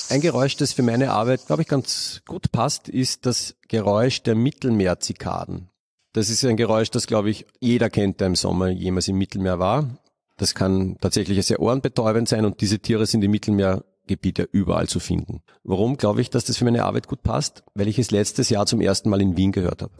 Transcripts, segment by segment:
Ein Geräusch, das für meine Arbeit, glaube ich, ganz gut passt, ist das Geräusch der Mittelmeerzikaden. Das ist ein Geräusch, das, glaube ich, jeder kennt, der im Sommer jemals im Mittelmeer war. Das kann tatsächlich sehr ohrenbetäubend sein und diese Tiere sind im Mittelmeergebiet überall zu finden. Warum glaube ich, dass das für meine Arbeit gut passt? Weil ich es letztes Jahr zum ersten Mal in Wien gehört habe.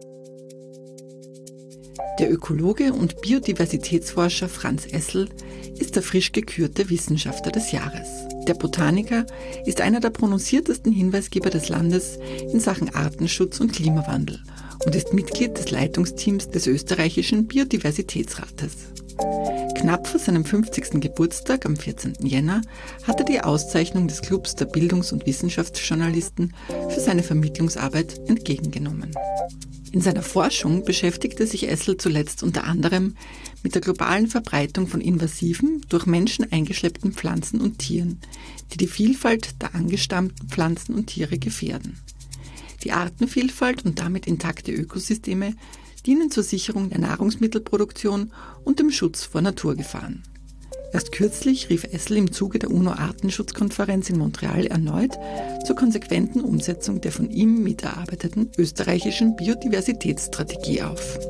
Der Ökologe und Biodiversitätsforscher Franz Essl ist der frisch gekürte Wissenschaftler des Jahres. Der Botaniker ist einer der prononciertesten Hinweisgeber des Landes in Sachen Artenschutz und Klimawandel und ist Mitglied des Leitungsteams des österreichischen Biodiversitätsrates. Knapp vor seinem 50. Geburtstag am 14. Jänner hat er die Auszeichnung des Clubs der Bildungs- und Wissenschaftsjournalisten für seine Vermittlungsarbeit entgegengenommen. In seiner Forschung beschäftigte sich Essl zuletzt unter anderem mit der globalen Verbreitung von invasiven, durch Menschen eingeschleppten Pflanzen und Tieren, die die Vielfalt der angestammten Pflanzen und Tiere gefährden. Die Artenvielfalt und damit intakte Ökosysteme dienen zur Sicherung der Nahrungsmittelproduktion und dem Schutz vor Naturgefahren. Erst kürzlich rief Essl im Zuge der UNO-Artenschutzkonferenz in Montreal erneut zur konsequenten Umsetzung der von ihm miterarbeiteten österreichischen Biodiversitätsstrategie auf.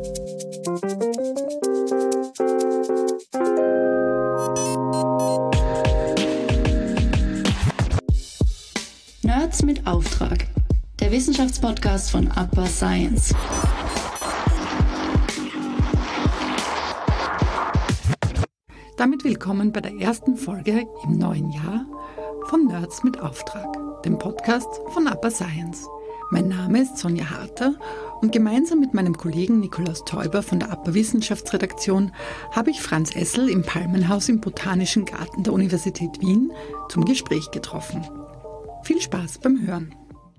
Nerds mit Auftrag, der Wissenschaftspodcast von Upper Science. Damit willkommen bei der ersten Folge im neuen Jahr von Nerds mit Auftrag, dem Podcast von Upper Science. Mein Name ist Sonja Harter und gemeinsam mit meinem Kollegen Nikolaus Täuber von der Upper Wissenschaftsredaktion habe ich Franz Essl im Palmenhaus im Botanischen Garten der Universität Wien zum Gespräch getroffen. Viel Spaß beim Hören.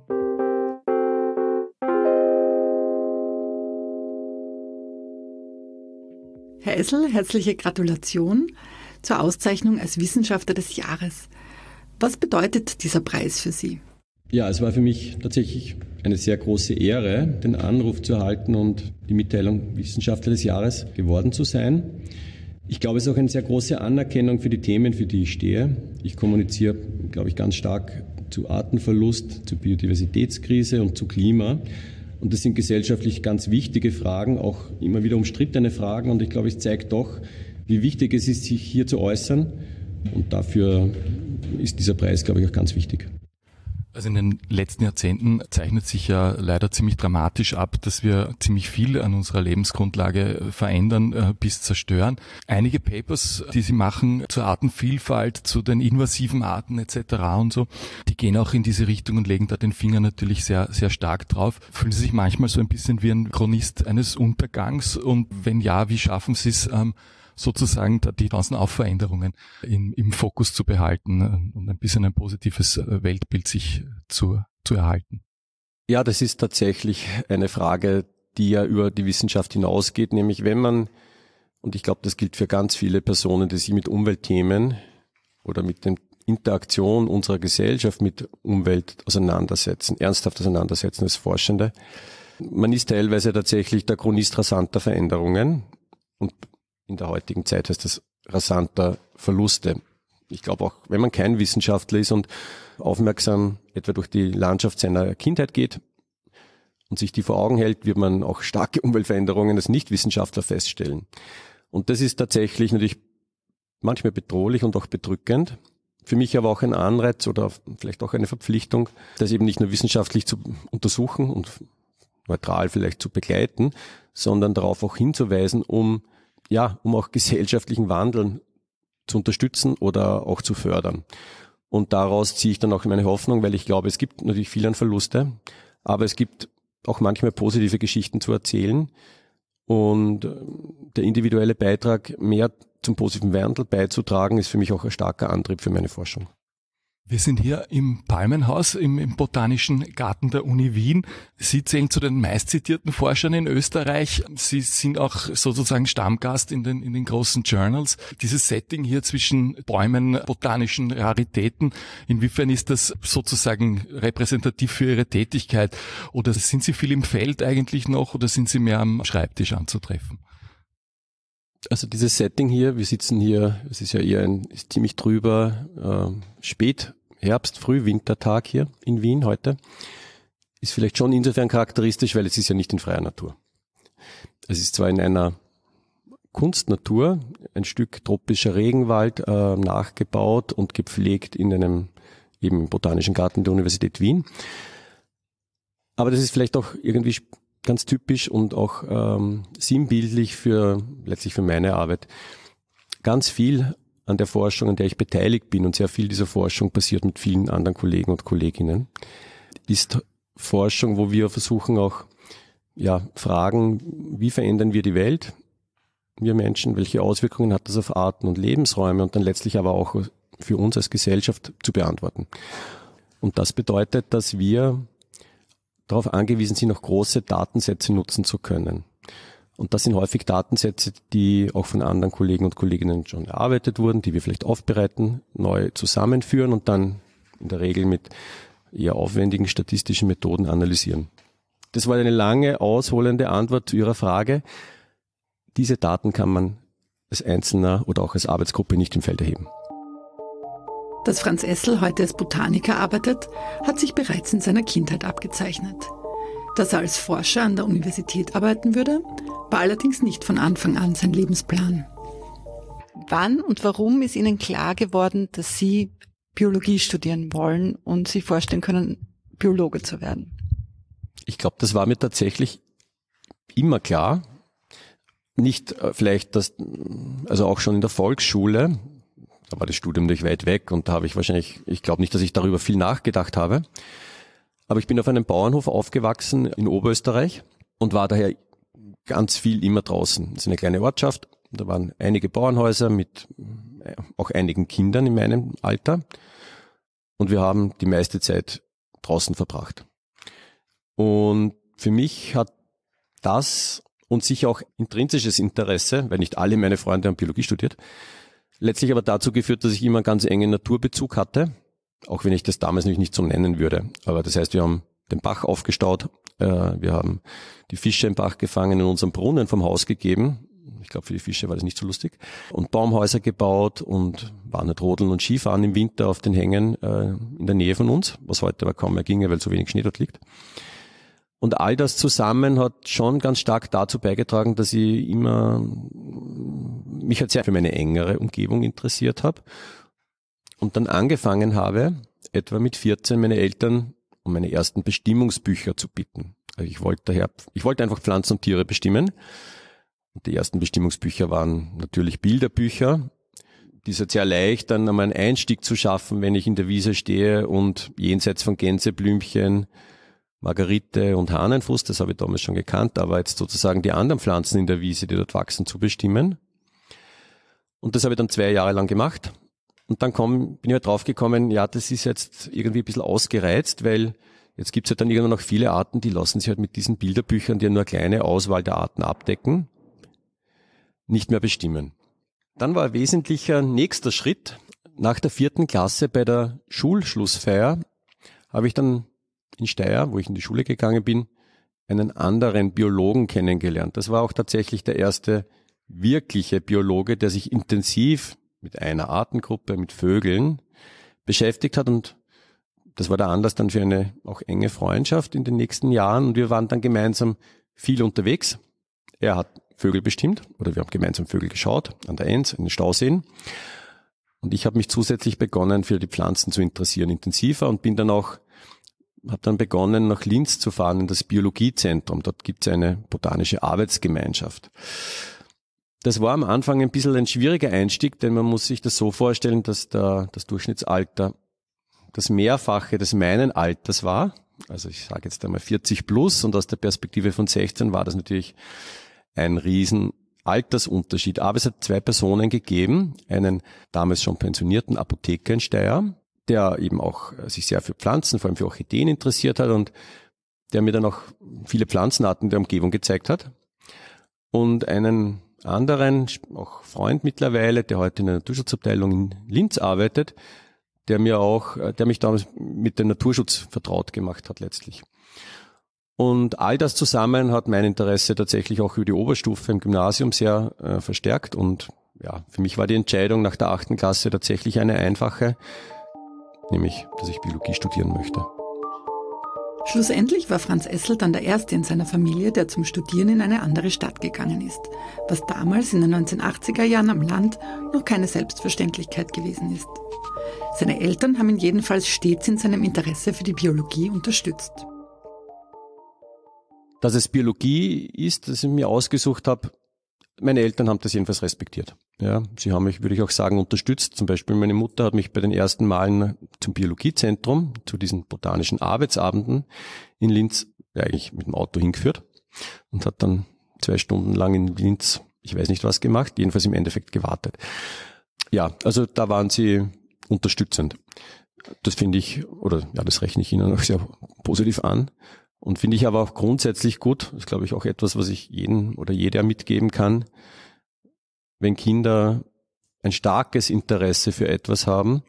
Herr Essl, herzliche Gratulation zur Auszeichnung als Wissenschaftler des Jahres. Was bedeutet dieser Preis für Sie? Ja, es war für mich tatsächlich eine sehr große Ehre, den Anruf zu erhalten und die Mitteilung Wissenschaftler des Jahres geworden zu sein. Ich glaube, es ist auch eine sehr große Anerkennung für die Themen, für die ich stehe. Ich kommuniziere, glaube ich, ganz stark zu Artenverlust, zur Biodiversitätskrise und zu Klima. Und das sind gesellschaftlich ganz wichtige Fragen, auch immer wieder umstrittene Fragen. Und ich glaube, es zeigt doch, wie wichtig es ist, sich hier zu äußern. Und dafür ist dieser Preis, glaube ich, auch ganz wichtig. Also in den letzten Jahrzehnten zeichnet sich ja leider ziemlich dramatisch ab, dass wir ziemlich viel an unserer Lebensgrundlage verändern bis zerstören. Einige Papers, die Sie machen zur Artenvielfalt, zu den invasiven Arten etc. und so, die gehen auch in diese Richtung und legen da den Finger natürlich sehr, sehr stark drauf. Fühlen Sie sich manchmal so ein bisschen wie ein Chronist eines Untergangs? Und wenn ja, wie schaffen Sie es, sozusagen die ganzen Veränderungen im Fokus zu behalten und ein bisschen ein positives Weltbild sich zu erhalten? Ja, das ist tatsächlich eine Frage, die ja über die Wissenschaft hinausgeht, nämlich wenn man, und ich glaube, das gilt für ganz viele Personen, die sich mit Umweltthemen oder mit der Interaktion unserer Gesellschaft mit Umwelt ernsthaft auseinandersetzen als Forschende. Man ist teilweise tatsächlich der Chronist rasanter Veränderungen und in der heutigen Zeit heißt das rasanter Verluste. Ich glaube auch, wenn man kein Wissenschaftler ist und aufmerksam etwa durch die Landschaft seiner Kindheit geht und sich die vor Augen hält, wird man auch starke Umweltveränderungen als Nichtwissenschaftler feststellen. Und das ist tatsächlich natürlich manchmal bedrohlich und auch bedrückend. Für mich aber auch ein Anreiz oder vielleicht auch eine Verpflichtung, das eben nicht nur wissenschaftlich zu untersuchen und neutral vielleicht zu begleiten, sondern darauf auch hinzuweisen, um auch gesellschaftlichen Wandel zu unterstützen oder auch zu fördern. Und daraus ziehe ich dann auch meine Hoffnung, weil ich glaube, es gibt natürlich viel an Verluste, aber es gibt auch manchmal positive Geschichten zu erzählen. Und der individuelle Beitrag, mehr zum positiven Wandel beizutragen, ist für mich auch ein starker Antrieb für meine Forschung. Wir sind hier im Palmenhaus im Botanischen Garten der Uni Wien. Sie zählen zu den meistzitierten Forschern in Österreich. Sie sind auch sozusagen Stammgast in den großen Journals. Dieses Setting hier zwischen Bäumen, botanischen Raritäten, inwiefern ist das sozusagen repräsentativ für Ihre Tätigkeit? Oder sind Sie viel im Feld eigentlich noch oder sind Sie mehr am Schreibtisch anzutreffen? Also dieses Setting hier, wir sitzen hier, es ist ja eher ist ziemlich trüber, spät Frühwintertag hier in Wien heute. Ist vielleicht schon insofern charakteristisch, weil es ist ja nicht in freier Natur. Es ist zwar in einer Kunstnatur, ein Stück tropischer Regenwald, nachgebaut und gepflegt in einem eben im Botanischen Garten der Universität Wien. Aber das ist vielleicht auch irgendwie ganz typisch und auch sinnbildlich letztlich für meine Arbeit. Ganz viel an der Forschung, an der ich beteiligt bin und sehr viel dieser Forschung passiert mit vielen anderen Kollegen und Kolleginnen, ist Forschung, wo wir versuchen auch fragen, wie verändern wir die Welt, wir Menschen, welche Auswirkungen hat das auf Arten und Lebensräume und dann letztlich aber auch für uns als Gesellschaft zu beantworten. Und das bedeutet, dass wir darauf angewiesen sind, auch große Datensätze nutzen zu können. Und das sind häufig Datensätze, die auch von anderen Kollegen und Kolleginnen schon erarbeitet wurden, die wir vielleicht aufbereiten, neu zusammenführen und dann in der Regel mit eher aufwendigen statistischen Methoden analysieren. Das war eine lange, ausholende Antwort zu Ihrer Frage. Diese Daten kann man als Einzelner oder auch als Arbeitsgruppe nicht im Feld erheben. Dass Franz Essl heute als Botaniker arbeitet, hat sich bereits in seiner Kindheit abgezeichnet. Dass er als Forscher an der Universität arbeiten würde, war allerdings nicht von Anfang an sein Lebensplan. Wann und warum ist Ihnen klar geworden, dass Sie Biologie studieren wollen und sich vorstellen können, Biologe zu werden? Ich glaube, das war mir tatsächlich immer klar. Nicht vielleicht also auch schon in der Volksschule, da war das Studium natürlich weit weg und da habe ich glaube nicht, dass ich darüber viel nachgedacht habe. Aber ich bin auf einem Bauernhof aufgewachsen in Oberösterreich und war daher ganz viel immer draußen. Das ist eine kleine Ortschaft, da waren einige Bauernhäuser mit auch einigen Kindern in meinem Alter und wir haben die meiste Zeit draußen verbracht. Und für mich hat das und sicher auch intrinsisches Interesse, weil nicht alle meine Freunde haben Biologie studiert, letztlich aber dazu geführt, dass ich immer einen ganz engen Naturbezug hatte, auch wenn ich das damals natürlich nicht so nennen würde. Aber das heißt, wir haben den Bach aufgestaut, wir haben die Fische im Bach gefangen, in unserem Brunnen vom Haus gegeben. Ich glaube, für die Fische war das nicht so lustig. Und Baumhäuser gebaut und waren nicht rodeln und Skifahren im Winter auf den Hängen in der Nähe von uns, was heute aber kaum mehr ginge, weil so wenig Schnee dort liegt. Und all das zusammen hat schon ganz stark dazu beigetragen, dass ich mich halt sehr für meine engere Umgebung interessiert habe und dann angefangen habe, etwa mit 14 meine Eltern um meine ersten Bestimmungsbücher zu bitten. Also ich wollte einfach Pflanzen und Tiere bestimmen. Und die ersten Bestimmungsbücher waren natürlich Bilderbücher. Die ist jetzt sehr leicht, dann einmal einen Einstieg zu schaffen, wenn ich in der Wiese stehe und jenseits von Gänseblümchen, Margerite und Hahnenfuß, das habe ich damals schon gekannt, aber jetzt sozusagen die anderen Pflanzen in der Wiese, die dort wachsen, zu bestimmen. Und das habe ich dann 2 Jahre lang gemacht. Und dann bin ich halt draufgekommen, ja, das ist jetzt irgendwie ein bisschen ausgereizt, weil jetzt gibt's halt dann irgendwann noch viele Arten, die lassen sich halt mit diesen Bilderbüchern, die ja nur eine kleine Auswahl der Arten abdecken, nicht mehr bestimmen. Dann war ein wesentlicher nächster Schritt. Nach der 4. Klasse bei der Schulschlussfeier habe ich dann in Steyr, wo ich in die Schule gegangen bin, einen anderen Biologen kennengelernt. Das war auch tatsächlich der erste wirkliche Biologe, der sich intensiv mit einer Artengruppe, mit Vögeln beschäftigt hat. Und das war der Anlass dann für eine auch enge Freundschaft in den nächsten Jahren. Und wir waren dann gemeinsam viel unterwegs. Er hat Vögel bestimmt oder wir haben gemeinsam Vögel geschaut an der Enns, in den Stauseen. Und ich habe mich zusätzlich begonnen, für die Pflanzen zu interessieren, intensiver und habe dann begonnen, nach Linz zu fahren in das Biologiezentrum. Dort gibt es eine botanische Arbeitsgemeinschaft. Das war am Anfang ein bisschen ein schwieriger Einstieg, denn man muss sich das so vorstellen, dass das Durchschnittsalter das Mehrfache des meinen Alters war. Also ich sage jetzt einmal 40 plus und aus der Perspektive von 16 war das natürlich ein riesen Altersunterschied. Aber es hat 2 Personen gegeben, einen damals schon pensionierten Apotheker in Steyr, der eben auch sich sehr für Pflanzen, vor allem für Orchideen interessiert hat und der mir dann auch viele Pflanzenarten der Umgebung gezeigt hat. Und einen anderen, auch Freund mittlerweile, der heute in der Naturschutzabteilung in Linz arbeitet, der mich damals mit dem Naturschutz vertraut gemacht hat letztlich. Und all das zusammen hat mein Interesse tatsächlich auch über die Oberstufe im Gymnasium sehr verstärkt. Und ja, für mich war die Entscheidung nach der 8. Klasse tatsächlich eine einfache. nämlich, dass ich Biologie studieren möchte. Schlussendlich war Franz Essl dann der Erste in seiner Familie, der zum Studieren in eine andere Stadt gegangen ist, was damals in den 1980er Jahren am Land noch keine Selbstverständlichkeit gewesen ist. Seine Eltern haben ihn jedenfalls stets in seinem Interesse für die Biologie unterstützt. Dass es Biologie ist, das ich mir ausgesucht habe, meine Eltern haben das jedenfalls respektiert. Ja, sie haben mich, würde ich auch sagen, unterstützt. Zum Beispiel meine Mutter hat mich bei den ersten Malen zum Biologiezentrum, zu diesen botanischen Arbeitsabenden in Linz, eigentlich mit dem Auto hingeführt und hat dann 2 Stunden lang in Linz, ich weiß nicht was gemacht, jedenfalls im Endeffekt gewartet. Ja, also da waren sie unterstützend. Das finde ich, oder ja, das rechne ich Ihnen auch sehr positiv an. Und finde ich aber auch grundsätzlich gut, das ist, glaube ich, auch etwas, was ich jedem oder jeder mitgeben kann, wenn Kinder ein starkes Interesse für etwas haben,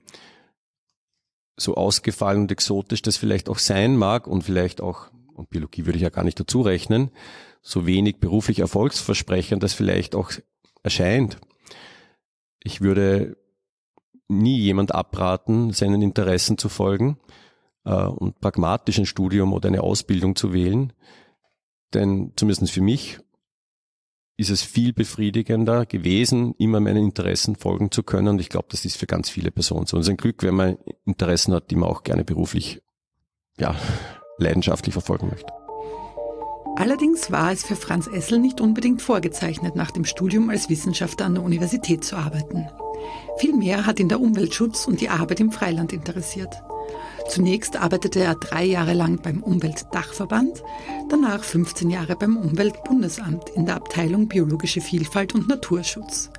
so ausgefallen und exotisch das vielleicht auch sein mag und vielleicht auch, und Biologie würde ich ja gar nicht dazu rechnen, so wenig beruflich erfolgsversprechend das vielleicht auch erscheint. Ich würde nie jemand abraten, seinen Interessen zu folgen und pragmatisch ein Studium oder eine Ausbildung zu wählen. Denn zumindest für mich ist es viel befriedigender gewesen, immer meinen Interessen folgen zu können. Und ich glaube, das ist für ganz viele Personen so. Und es ist ein Glück, wenn man Interessen hat, die man auch gerne beruflich, ja, leidenschaftlich verfolgen möchte. Allerdings war es für Franz Essl nicht unbedingt vorgezeichnet, nach dem Studium als Wissenschaftler an der Universität zu arbeiten. Vielmehr hat ihn der Umweltschutz und die Arbeit im Freiland interessiert. Zunächst arbeitete er 3 Jahre lang beim Umweltdachverband, danach 15 Jahre beim Umweltbundesamt in der Abteilung Biologische Vielfalt und Naturschutz.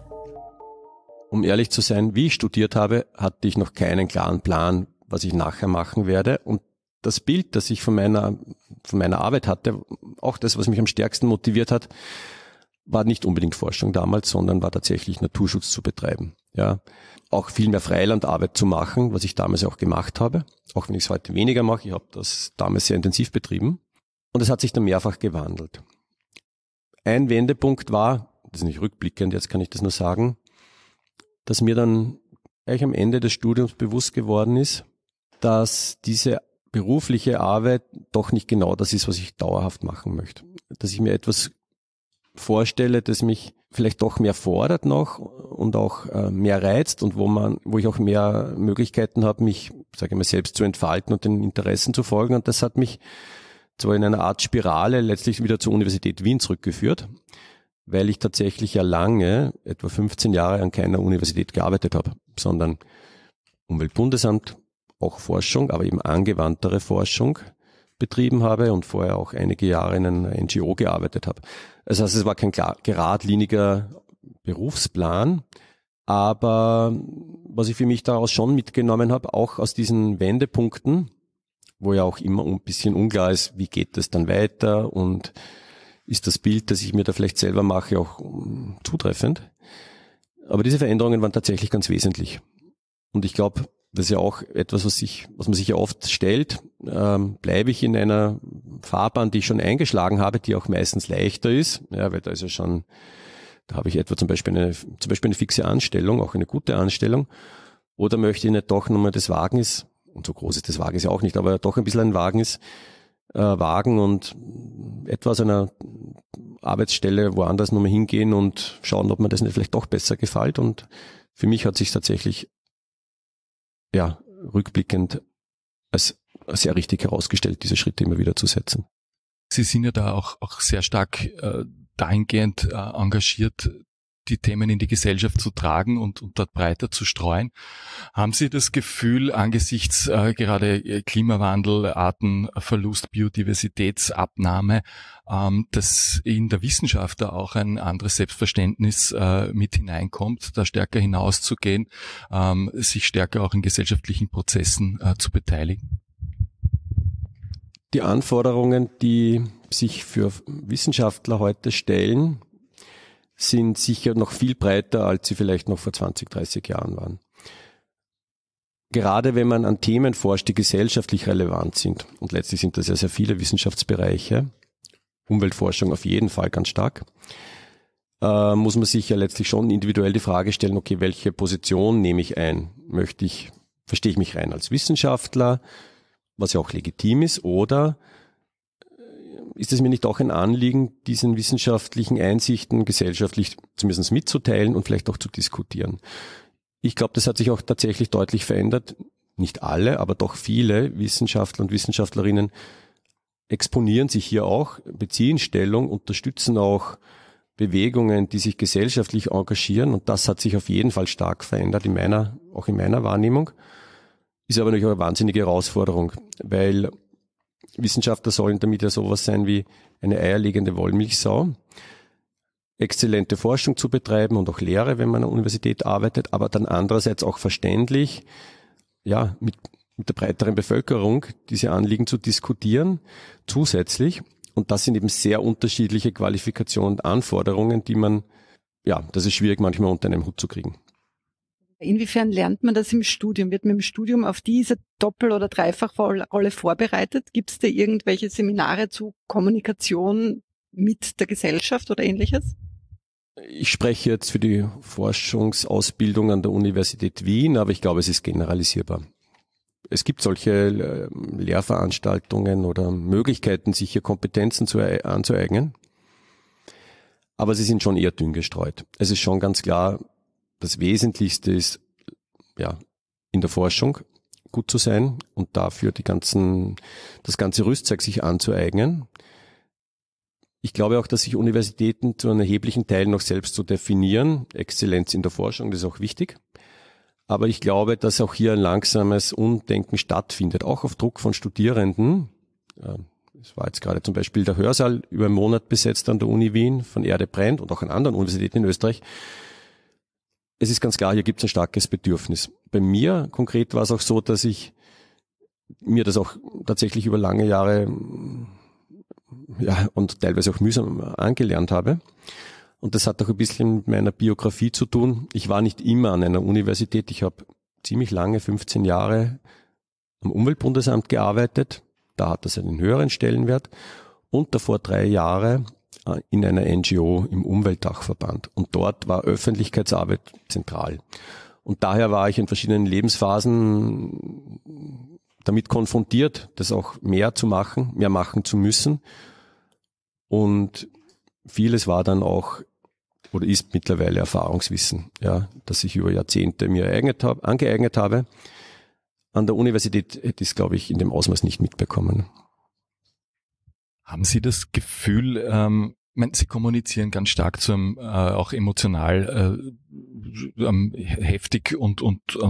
Um ehrlich zu sein, wie ich studiert habe, hatte ich noch keinen klaren Plan, was ich nachher machen werde. Und das Bild, das ich von meiner Arbeit hatte, auch das, was mich am stärksten motiviert hat, war nicht unbedingt Forschung damals, sondern war tatsächlich Naturschutz zu betreiben. Ja, auch viel mehr Freilandarbeit zu machen, was ich damals auch gemacht habe, auch wenn ich es heute weniger mache. Ich habe das damals sehr intensiv betrieben und es hat sich dann mehrfach gewandelt. Ein Wendepunkt war, das ist nicht rückblickend, jetzt kann ich das nur sagen, dass mir dann eigentlich am Ende des Studiums bewusst geworden ist, dass diese berufliche Arbeit doch nicht genau das ist, was ich dauerhaft machen möchte. Dass ich mir etwas vorstelle, das mich vielleicht doch mehr fordert noch und auch mehr reizt und wo ich auch mehr Möglichkeiten habe, mich, sage ich mal, selbst zu entfalten und den Interessen zu folgen. Und das hat mich zwar in einer Art Spirale letztlich wieder zur Universität Wien zurückgeführt, weil ich tatsächlich ja lange, etwa 15 Jahre an keiner Universität gearbeitet habe, sondern Umweltbundesamt, auch Forschung, aber eben angewandtere Forschung betrieben habe und vorher auch einige Jahre in einer NGO gearbeitet habe. Das heißt, es war kein geradliniger Berufsplan, aber was ich für mich daraus schon mitgenommen habe, auch aus diesen Wendepunkten, wo ja auch immer ein bisschen unklar ist, wie geht das dann weiter und ist das Bild, das ich mir da vielleicht selber mache, auch zutreffend. Aber diese Veränderungen waren tatsächlich ganz wesentlich. Und ich glaube, das ist ja auch etwas, was man sich ja oft stellt. Bleibe ich in einer Fahrbahn, die ich schon eingeschlagen habe, die auch meistens leichter ist, ja, weil da habe ich etwa zum Beispiel eine fixe Anstellung, auch eine gute Anstellung, oder möchte ich nicht doch nochmal das Wagnis, und so groß ist das Wagnis ja auch nicht, aber doch ein bisschen ein Wagnis, wagen und etwas einer Arbeitsstelle woanders nochmal hingehen und schauen, ob mir das nicht vielleicht doch besser gefällt. Und für mich hat sich tatsächlich rückblickend als sehr richtig herausgestellt, diese Schritte immer wieder zu setzen. Sie sind ja da auch sehr stark dahingehend engagiert, die Themen in die Gesellschaft zu tragen und dort breiter zu streuen. Haben Sie das Gefühl, angesichts gerade Klimawandel, Artenverlust, Biodiversitätsabnahme, dass in der Wissenschaft da auch ein anderes Selbstverständnis mit hineinkommt, da stärker hinauszugehen, sich stärker auch in gesellschaftlichen Prozessen zu beteiligen? Die Anforderungen, die sich für Wissenschaftler heute stellen, sind sicher noch viel breiter, als sie vielleicht noch vor 20, 30 Jahren waren. Gerade wenn man an Themen forscht, die gesellschaftlich relevant sind, und letztlich sind das ja sehr viele Wissenschaftsbereiche, Umweltforschung auf jeden Fall ganz stark, muss man sich ja letztlich schon individuell die Frage stellen, okay, welche Position nehme ich ein? Möchte ich verstehe ich mich rein als Wissenschaftler, was ja auch legitim ist, oder ist es mir nicht auch ein Anliegen, diesen wissenschaftlichen Einsichten gesellschaftlich zumindest mitzuteilen und vielleicht auch zu diskutieren? Ich glaube, das hat sich auch tatsächlich deutlich verändert. Nicht alle, aber doch viele Wissenschaftler und Wissenschaftlerinnen exponieren sich hier auch, beziehen Stellung, unterstützen auch Bewegungen, die sich gesellschaftlich engagieren, und das hat sich auf jeden Fall stark verändert, auch in meiner Wahrnehmung. Ist aber natürlich auch eine wahnsinnige Herausforderung, weil Wissenschaftler sollen damit ja sowas sein wie eine eierlegende Wollmilchsau, exzellente Forschung zu betreiben und auch Lehre, wenn man an der Universität arbeitet, aber dann andererseits auch verständlich, ja, mit der breiteren Bevölkerung diese Anliegen zu diskutieren, zusätzlich. Und das sind eben sehr unterschiedliche Qualifikationen und Anforderungen, das ist schwierig manchmal unter einem Hut zu kriegen. Inwiefern lernt man das im Studium? Wird man im Studium auf diese Doppel- oder Dreifachrolle vorbereitet? Gibt es da irgendwelche Seminare zu Kommunikation mit der Gesellschaft oder Ähnliches? Ich spreche jetzt für die Forschungsausbildung an der Universität Wien, aber ich glaube, es ist generalisierbar. Es gibt solche Lehrveranstaltungen oder Möglichkeiten, sich hier Kompetenzen anzueignen, aber sie sind schon eher dünn gestreut. Es ist schon ganz klar, das Wesentlichste ist, in der Forschung gut zu sein und dafür das ganze Rüstzeug sich anzueignen. Ich glaube auch, dass sich Universitäten zu einem erheblichen Teil noch selbst so definieren. Exzellenz in der Forschung, das ist auch wichtig. Aber ich glaube, dass auch hier ein langsames Umdenken stattfindet, auch auf Druck von Studierenden. Es war jetzt gerade zum Beispiel der Hörsaal über einen Monat besetzt an der Uni Wien von Erde brennt und auch an anderen Universitäten in Österreich. Es ist ganz klar, hier gibt es ein starkes Bedürfnis. Bei mir konkret war es auch so, dass ich mir das auch tatsächlich über lange Jahre und teilweise auch mühsam angelernt habe. Und das hat auch ein bisschen mit meiner Biografie zu tun. Ich war nicht immer an einer Universität. Ich habe ziemlich lange, 15 Jahre am Umweltbundesamt gearbeitet. Da hat das einen höheren Stellenwert. Und davor 3 Jahre in einer NGO im Umweltdachverband. Und dort war Öffentlichkeitsarbeit zentral. Und daher war ich in verschiedenen Lebensphasen damit konfrontiert, das auch mehr machen zu müssen. Und vieles war dann auch oder ist mittlerweile Erfahrungswissen, das ich über Jahrzehnte mir angeeignet habe. An der Universität hätte ich es, glaube ich, in dem Ausmaß nicht mitbekommen. Haben Sie das Gefühl, Sie kommunizieren ganz stark zu einem auch emotional heftig und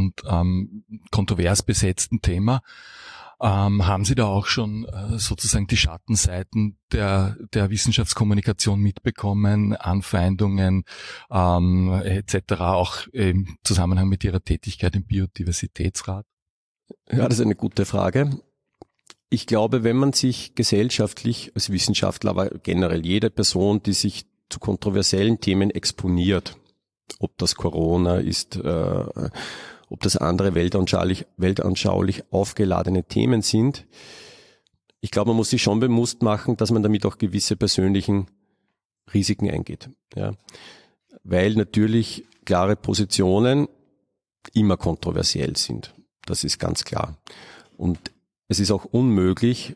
kontrovers besetzten Thema. Haben Sie da auch schon sozusagen die Schattenseiten der Wissenschaftskommunikation mitbekommen, Anfeindungen etc., auch im Zusammenhang mit Ihrer Tätigkeit im Biodiversitätsrat? Ja, das ist eine gute Frage. Ich glaube, wenn man sich gesellschaftlich als Wissenschaftler, aber generell jede Person, die sich zu kontroversiellen Themen exponiert, ob das Corona ist, ob das andere weltanschaulich aufgeladene Themen sind, ich glaube, man muss sich schon bewusst machen, dass man damit auch gewisse persönlichen Risiken eingeht. Ja. Weil natürlich klare Positionen immer kontroversiell sind. Das ist ganz klar. Und es ist auch unmöglich,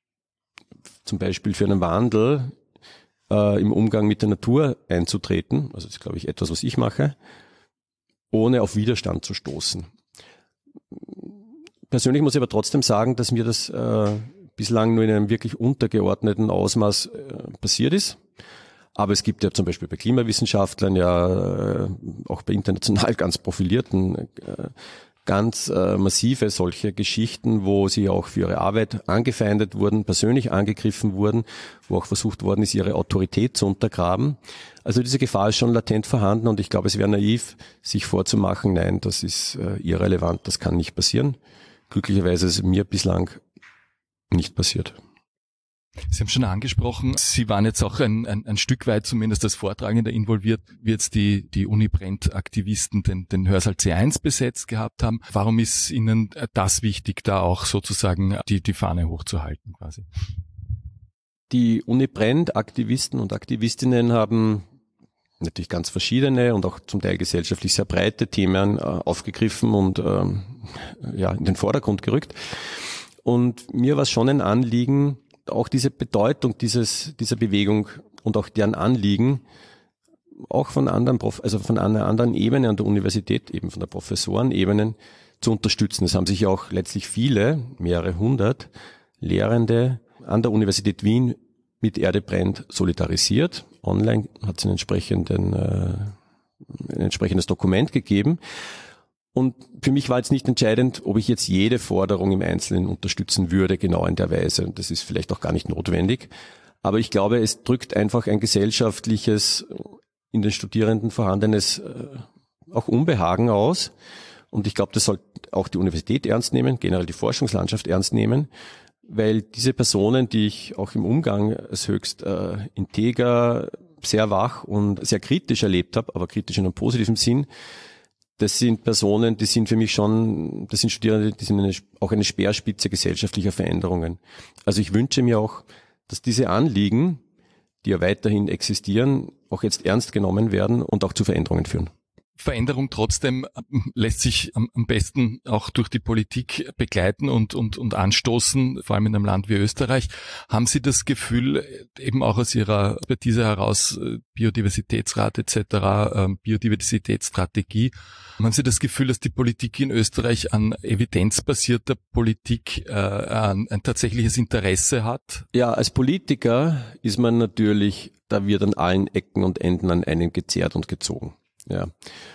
zum Beispiel für einen Wandel im Umgang mit der Natur einzutreten. Also das ist, glaube ich, etwas, was ich mache, ohne auf Widerstand zu stoßen. Persönlich muss ich aber trotzdem sagen, dass mir das bislang nur in einem wirklich untergeordneten Ausmaß passiert ist. Aber es gibt ja zum Beispiel bei Klimawissenschaftlern, auch bei international ganz profilierten, ganz massive solche Geschichten, wo sie auch für ihre Arbeit angefeindet wurden, persönlich angegriffen wurden, wo auch versucht worden ist, ihre Autorität zu untergraben. Also diese Gefahr ist schon latent vorhanden und ich glaube, es wäre naiv, sich vorzumachen, nein, das ist irrelevant, das kann nicht passieren. Glücklicherweise ist es mir bislang nicht passiert. Sie haben schon angesprochen, Sie waren jetzt auch ein Stück weit zumindest als Vortragender involviert, wie jetzt die Uni-Brennt-Aktivisten den Hörsaal C1 besetzt gehabt haben. Warum ist Ihnen das wichtig, da auch sozusagen die Fahne hochzuhalten quasi? Die Uni-Brennt-Aktivisten und Aktivistinnen haben natürlich ganz verschiedene und auch zum Teil gesellschaftlich sehr breite Themen aufgegriffen und in den Vordergrund gerückt. Und mir war es schon ein Anliegen, auch diese Bedeutung dieser Bewegung und auch deren Anliegen auch von einer anderen Ebene an der Universität, eben von der Professorenebene, zu unterstützen. Es haben sich auch letztlich viele, mehrere hundert Lehrende an der Universität Wien mit Erde brennt solidarisiert. Online hat es ein entsprechendes Dokument gegeben. Und für mich war jetzt nicht entscheidend, ob ich jetzt jede Forderung im Einzelnen unterstützen würde, genau in der Weise. Und das ist vielleicht auch gar nicht notwendig. Aber ich glaube, es drückt einfach ein gesellschaftliches, in den Studierenden vorhandenes auch Unbehagen aus. Und ich glaube, das soll auch die Universität ernst nehmen, generell die Forschungslandschaft ernst nehmen, weil diese Personen, die ich auch im Umgang als höchst integer, sehr wach und sehr kritisch erlebt habe, aber kritisch in einem positiven Sinn, das sind Personen, das sind Studierende, die sind auch eine Speerspitze gesellschaftlicher Veränderungen. Also ich wünsche mir auch, dass diese Anliegen, die ja weiterhin existieren, auch jetzt ernst genommen werden und auch zu Veränderungen führen. Veränderung trotzdem lässt sich am besten auch durch die Politik begleiten und anstoßen, vor allem in einem Land wie Österreich. Haben Sie das Gefühl, eben auch aus Ihrer Expertise heraus, Biodiversitätsrat etc., Biodiversitätsstrategie, haben Sie das Gefühl, dass die Politik in Österreich an evidenzbasierter Politik ein tatsächliches Interesse hat? Ja, als Politiker ist man natürlich, da wird an allen Ecken und Enden an einen gezerrt und gezogen. Ja.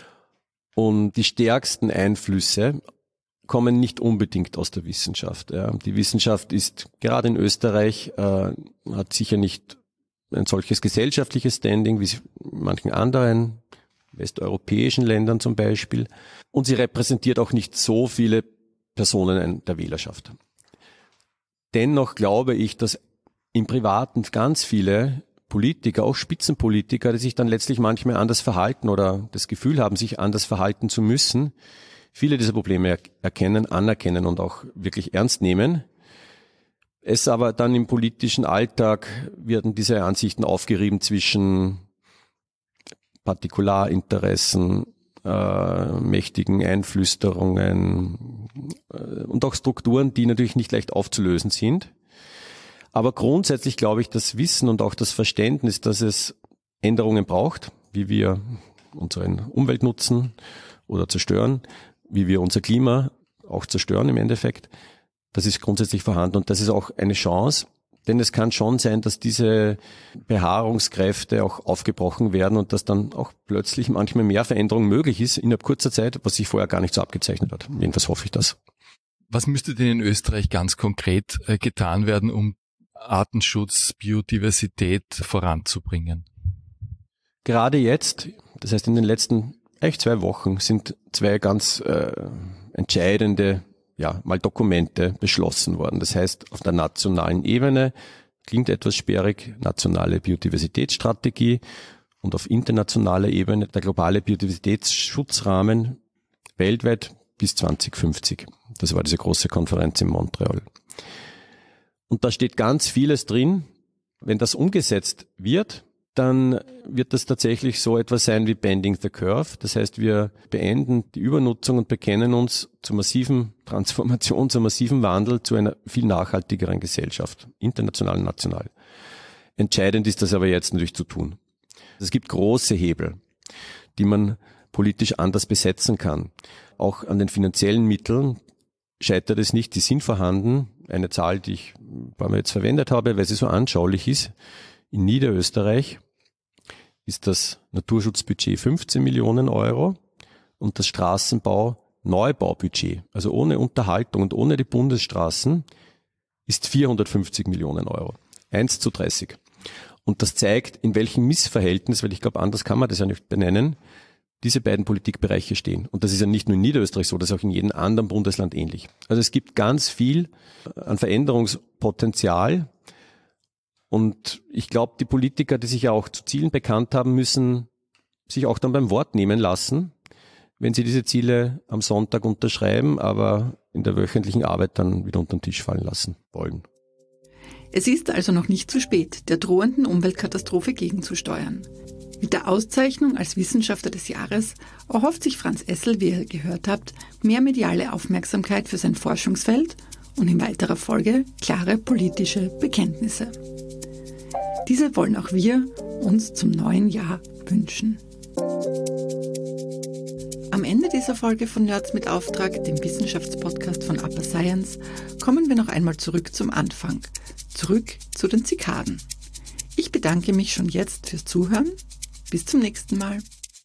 Und die stärksten Einflüsse kommen nicht unbedingt aus der Wissenschaft. Ja. Die Wissenschaft ist gerade in Österreich, hat sicher nicht ein solches gesellschaftliches Standing wie in manchen anderen westeuropäischen Ländern zum Beispiel. Und sie repräsentiert auch nicht so viele Personen der Wählerschaft. Dennoch glaube ich, dass im Privaten ganz viele Politiker, auch Spitzenpolitiker, die sich dann letztlich manchmal anders verhalten oder das Gefühl haben, sich anders verhalten zu müssen, viele dieser Probleme erkennen, anerkennen und auch wirklich ernst nehmen. Es aber dann im politischen Alltag werden diese Ansichten aufgerieben zwischen Partikularinteressen, mächtigen Einflüsterungen und auch Strukturen, die natürlich nicht leicht aufzulösen sind. Aber grundsätzlich glaube ich, das Wissen und auch das Verständnis, dass es Änderungen braucht, wie wir unsere Umwelt nutzen oder zerstören, wie wir unser Klima auch zerstören im Endeffekt, das ist grundsätzlich vorhanden und das ist auch eine Chance, denn es kann schon sein, dass diese Beharrungskräfte auch aufgebrochen werden und dass dann auch plötzlich manchmal mehr Veränderung möglich ist innerhalb kurzer Zeit, was sich vorher gar nicht so abgezeichnet hat. Jedenfalls hoffe ich das. Was müsste denn in Österreich ganz konkret getan werden, um Artenschutz, Biodiversität voranzubringen? Gerade jetzt, das heißt in den letzten 2 Wochen, sind 2 ganz entscheidende Dokumente beschlossen worden. Das heißt, auf der nationalen Ebene, klingt etwas sperrig, nationale Biodiversitätsstrategie und auf internationaler Ebene der globale Biodiversitätsschutzrahmen weltweit bis 2050. Das war diese große Konferenz in Montreal. Und da steht ganz vieles drin. Wenn das umgesetzt wird, dann wird das tatsächlich so etwas sein wie Bending the Curve. Das heißt, wir beenden die Übernutzung und bekennen uns zur massiven Transformation, zum massiven Wandel zu einer viel nachhaltigeren Gesellschaft, international und national. Entscheidend ist das aber jetzt natürlich zu tun. Es gibt große Hebel, die man politisch anders besetzen kann. Auch an den finanziellen Mitteln scheitert es nicht, die sind vorhanden. Eine Zahl, die ich ein paar Mal jetzt verwendet habe, weil sie so anschaulich ist. In Niederösterreich ist das Naturschutzbudget 15 Millionen Euro und das Straßenbau-Neubaubudget, also ohne Unterhaltung und ohne die Bundesstraßen, ist 450 Millionen Euro. 1:30. Und das zeigt, in welchem Missverhältnis, weil ich glaube, anders kann man das ja nicht benennen, diese beiden Politikbereiche stehen. Und das ist ja nicht nur in Niederösterreich so, das ist auch in jedem anderen Bundesland ähnlich. Also es gibt ganz viel an Veränderungspotenzial. Und ich glaube, die Politiker, die sich ja auch zu Zielen bekannt haben, müssen sich auch dann beim Wort nehmen lassen, wenn sie diese Ziele am Sonntag unterschreiben, aber in der wöchentlichen Arbeit dann wieder unter den Tisch fallen lassen wollen. Es ist also noch nicht zu spät, der drohenden Umweltkatastrophe gegenzusteuern. Mit der Auszeichnung als Wissenschaftler des Jahres erhofft sich Franz Essl, wie ihr gehört habt, mehr mediale Aufmerksamkeit für sein Forschungsfeld und in weiterer Folge klare politische Bekenntnisse. Diese wollen auch wir uns zum neuen Jahr wünschen. Am Ende dieser Folge von Nerds mit Auftrag, dem Wissenschaftspodcast von Upper Science, kommen wir noch einmal zurück zum Anfang, zurück zu den Zikaden. Ich bedanke mich schon jetzt fürs Zuhören. Bis zum nächsten Mal.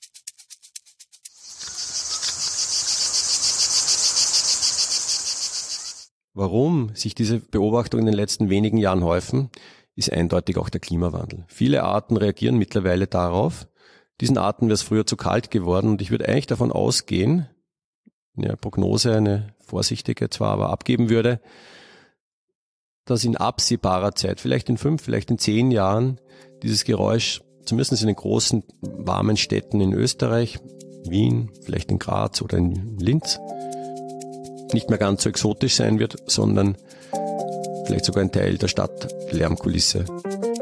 Warum sich diese Beobachtungen in den letzten wenigen Jahren häufen, ist eindeutig auch der Klimawandel. Viele Arten reagieren mittlerweile darauf. Diesen Arten wäre es früher zu kalt geworden und ich würde eigentlich davon ausgehen, eine Prognose, eine vorsichtige zwar, aber abgeben würde, dass in absehbarer Zeit, vielleicht in 5, vielleicht in 10 Jahren, dieses Geräusch, zumindest in den großen, warmen Städten in Österreich, Wien, vielleicht in Graz oder in Linz, nicht mehr ganz so exotisch sein wird, sondern vielleicht sogar ein Teil der Stadtlärmkulisse